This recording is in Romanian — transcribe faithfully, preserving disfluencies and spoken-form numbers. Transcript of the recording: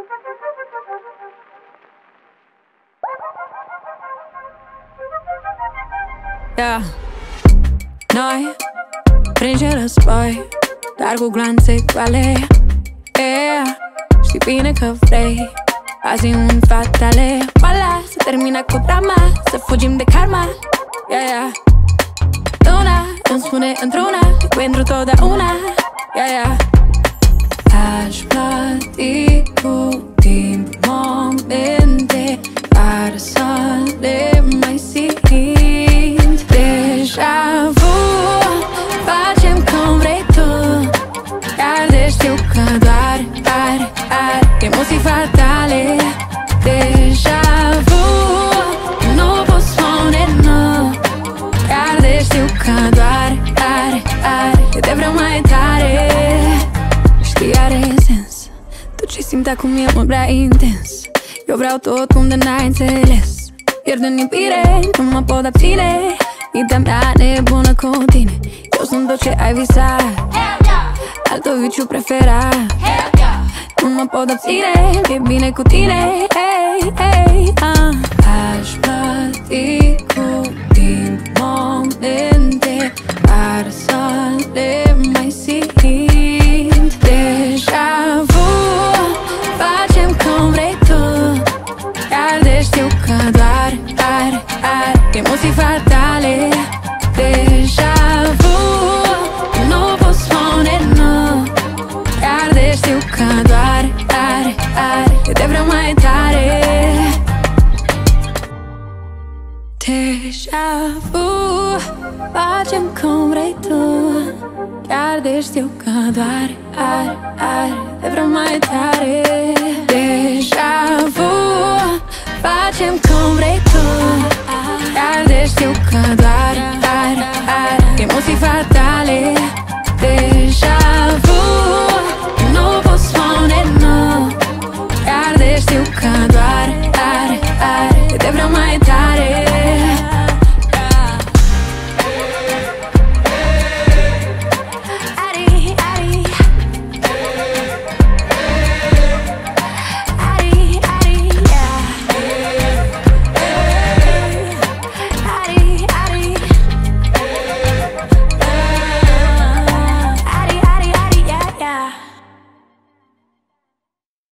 Yeah. Noi, pringe război, dar cu glanțe goale. Yeah. Știi bine că vrei azi un fatale. Mala, se termină cu drama, să fugim de karma. Yeah, yeah. Luna îmi spune într-una, pentru totdeauna. Yeah, yeah. Aș plăti cu timp momente, dar să le mai simt. Deja vu, facem cum vrei tu, iar de știu că doar are, are emoții fatale. Deja vu, nu pot spune nu, iar de știu că doar are, are eu te vreau mai tare. Știi, are sens tot ce simt acum e mult prea intens. Eu vreau tot cum de n-ai înțeles. Pierd în iubire, nu mă pot abține. Mintea mea nebună cu tine. Eu sunt tot ce ai visat, al tău viciu preferat. Nu mă pot abține, e bine cu tine. Hey, hey, uh. Aș plăti cu timp momente, dar să le mai simt. Deja vu, facem cum vrei tu, iar de știu că doar are, are emoții fatale. Deja vu, nu pot spune nu, iar de știu că doar are, are eu te vreau mai tare. Deja vu, facem cum vrei tu, chiar de știu că doar are, are te vreau mai tare. Deja vu, facem cum vrei tu, chiar de știu că doar are, are emoții fatale.